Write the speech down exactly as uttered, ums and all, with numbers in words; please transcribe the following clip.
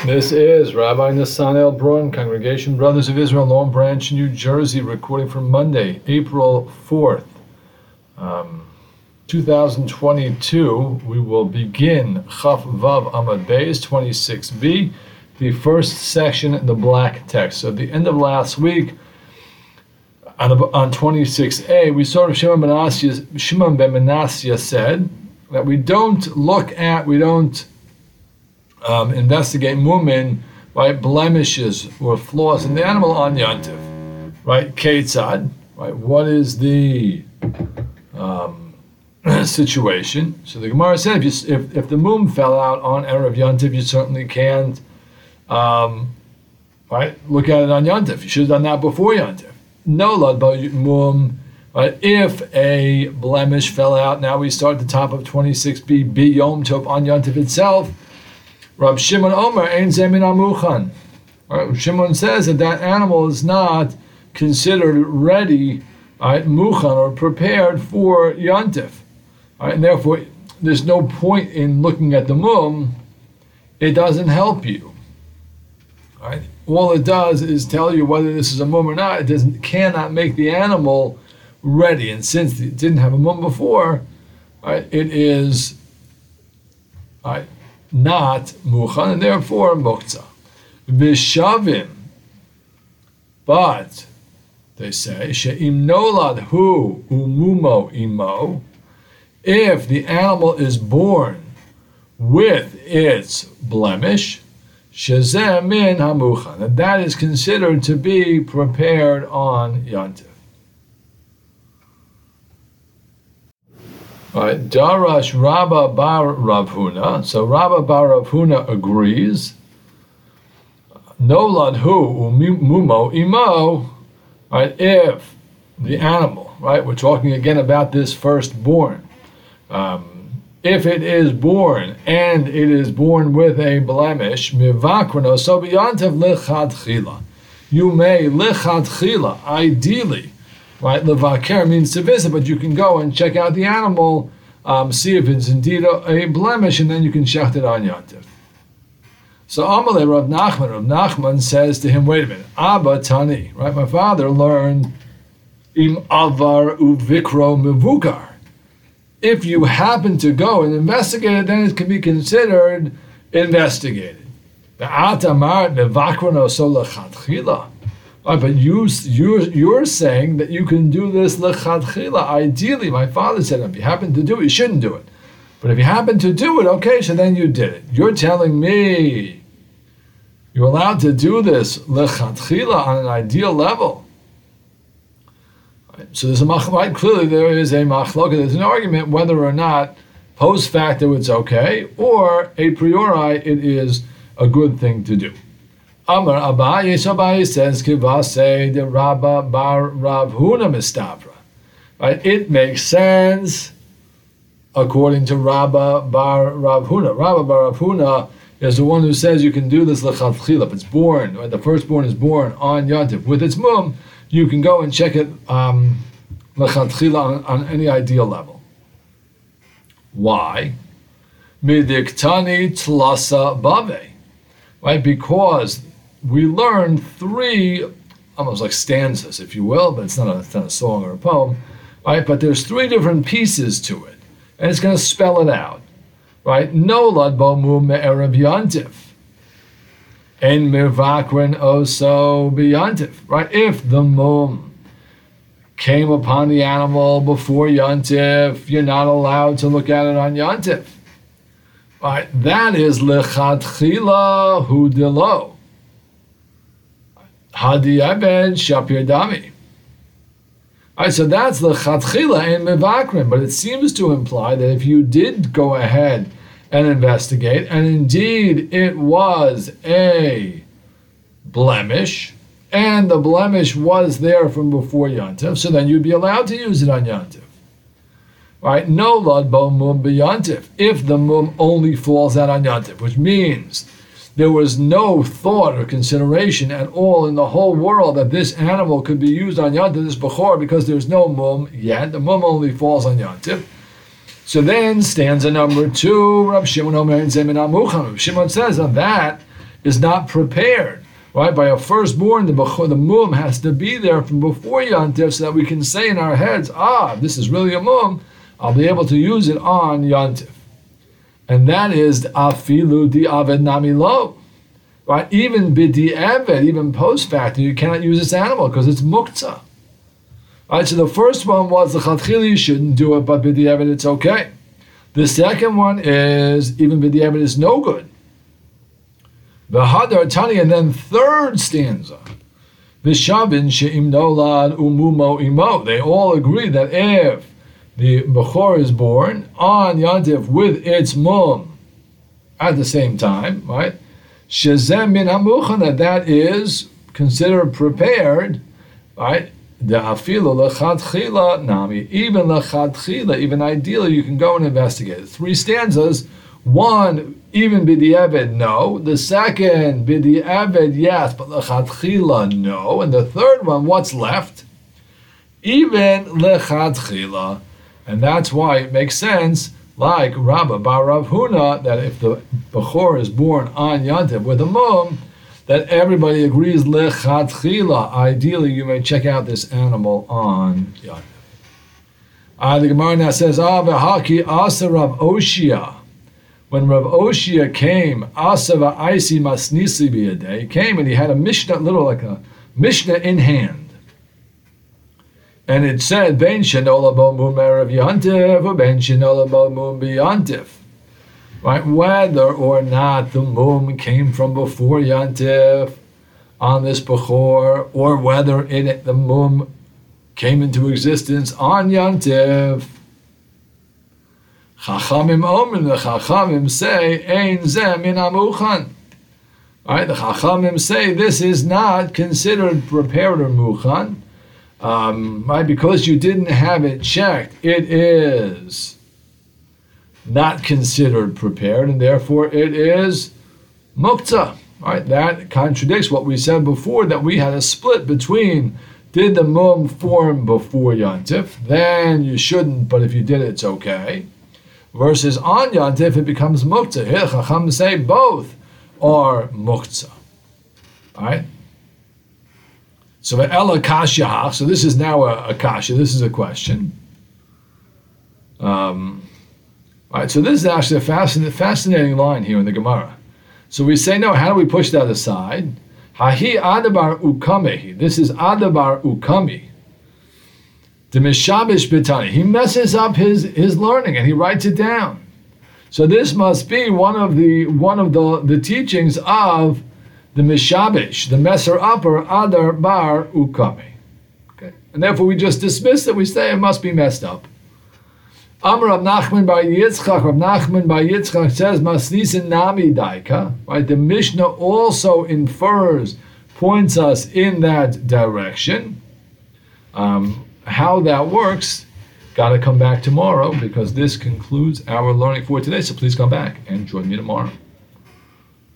This is Rabbi Nathanael Braun, Congregation Brothers of Israel, Long Branch, New Jersey, recording for Monday, April fourth, um, two thousand twenty-two. We will begin Chaf Vav Amad Beis, twenty-six b, the first section in the black text. So at the end of last week, on, on twenty-six a, we saw Shimon ben Asya, Shimon ben Menasya said that we don't look at, we don't Um, investigate mumin, right, blemishes or flaws in the animal on Yantiv, right? Ketzad, right? What is the um, situation? So the Gemara said, if, you, if if the mum fell out on Erev Yantiv, you certainly can't, um, right? Look at it on Yantiv. You should have done that before Yantiv. No lad mum. Right? If a blemish fell out, now we start at the top of twenty-six b, b Yom Tov on Yantiv itself. Rab Shimon Omer ein zemin amuchan. Right? Shimon says that that animal is not considered ready, right, muchan, or prepared for yantif. Right? And therefore, there's no point in looking at the mum. It doesn't help you. Right? All it does is tell you whether this is a mum or not. It doesn't cannot make the animal ready. And since it didn't have a mum before, right, it is right, not muchan, and therefore muktzah. Vishavim, but they say she'im nolad hu umumo imo, if the animal is born with its blemish, shezeh min hamuchan, and that is considered to be prepared on yantiv. Right, Darash Rabba bar Rav Huna. So Rabba bar Rav Huna agrees. Nolad hu umumo imo. Right, if the animal, right, we're talking again about this firstborn. Um, if it is born and it is born with a blemish, mivakrano so biyantav lichatchila. You may lichatchila, ideally. Right, levaker means to visit, but you can go and check out the animal, um, see if it's indeed a, a blemish, and then you can shecht it on yantiv. So Amalei Rav Nachman, Rav Nachman says to him, wait a minute, Abba Tani, right? My father learned im avar uvikro mevukar. If you happen to go and investigate it, then it can be considered investigated. Be'atamar mevakrano so lechatchila. Right, but you, you're, you're saying that you can do this lechatchila. Ideally, my father said, if you happen to do it, you shouldn't do it. But if you happen to do it, okay, so then you did it. You're telling me you're allowed to do this lechatchila on an ideal level. Right, so there's a machlok. Clearly, there is a machlok. There's an argument whether or not post facto it's okay, or a priori it is a good thing to do. Amar Abaye, so Abaye says, Kivase de Rabba bar Rav Huna mistavra. Right? It makes sense according to Rabba bar Rav Huna. Rabba bar Rav Huna is the one who says you can do this lechatchila. If it's born, right? The firstborn is born on yantiv with its mum, you can go and check it um, lechatchila on, on any ideal level. Why? Midiktani tlasa bave. Right? Because we learn three, almost like stanzas, if you will, but it's not a, it's not a song or a poem, right? But there's three different pieces to it, and it's going to spell it out, right? Nolad bo mum me'erev yantiv, en mirvakren oso biyantiv, right? If the mum came upon the animal before yantiv, you're not allowed to look at it on yantiv. Right, that is lechatchila hu delo. Hadi abed shapir dami. Right, so that's lechatchila in mevakrim, but it seems to imply that if you did go ahead and investigate, and indeed it was a blemish, and the blemish was there from before yantiv, so then you'd be allowed to use it on yantiv. Right? No lad bo mum b'yantiv. If the mum only falls out on yantiv, which means there was no thought or consideration at all in the whole world that this animal could be used on yantiv, this bechor, because there's no mum yet. The mum only falls on yantiv. So then stanza number two, Rab Shimon Omer and Zemin Amuchan. Shimon says on that, is not prepared, right? By a firstborn, the bechor, the mum has to be there from before Yantif so that we can say in our heads, ah, this is really a mum, I'll be able to use it on Yantif. And that is afilu di aved nami lo. Right? Even bidi aved, even post facto, you cannot use this animal because it's muktzah. Right? So the first one was the chatchili, you shouldn't do it, but bidi aved, it's okay. The second one is even bidi aved is no good. The hadar tani, and then third stanza. Vishavin she'im nolad umumo imo. They all agree that if the bechor is born on Yantif with its mum at the same time, right? Shezem min hamuchan, that that is considered prepared, right? The afilu lechatchila nami, even lechatchila, even ideally, you can go and investigate. Three stanzas. One, even b'di'eved, no. The second, b'di'eved, yes, but lechatchila, no. And the third one, what's left? Even lechatchila. And that's why it makes sense, like Rabba bar Rav Huna, that if the bechor is born on Yantiv with a mum, that everybody agrees lechatchila. Ideally, you may check out this animal on Yantiv. Uh, the Gemara now says, Ah, v'haki asa Rav Oshia. When Rav Oshia came, asa v'aisi masnisi b'yadeh, he came and he had a mishnah, little like a mishnah in hand. And it said, Ben shenola bo mum erev yantiv, or ben shenola bo mum biyantiv. Right? Whether or not the mum came from before yantiv on this bechor, or whether it, the mum came into existence on yantiv. Chachamim omen, the Chachamim say, Ein zeh min hamuchan. Right? The Chachamim say this is not considered prepared or muchan. Um, right, because you didn't have it checked, it is not considered prepared, and therefore it is muktzah. Right, that contradicts what we said before, that we had a split between did the mum form before Yantif, then you shouldn't, but if you did, it's okay. Versus on Yantif, it becomes muktzah. Here, Chacham say both are muktzah. All right. So ela kasha. So this is now a, a kasha. This is a question. Um, all right. So this is actually a fascinating, fascinating line here in the Gemara. So we say no. How do we push that aside? Hahi adabar ukamehi. This is adabar ukami. The mishabish bitani. He messes up his his learning and he writes it down. So this must be one of the one of the the teachings of the mishabish, the messer upper adar bar ukami. Okay, and therefore we just dismiss it. We say it must be messed up. Amar Rav Nachman bar Yitzchak. Rav Nachman bar Yitzchak says masnisin nami daika. Right, the Mishnah also infers, points us in that direction. Um, how that works, got to come back tomorrow because this concludes our learning for today. So please come back and join me tomorrow.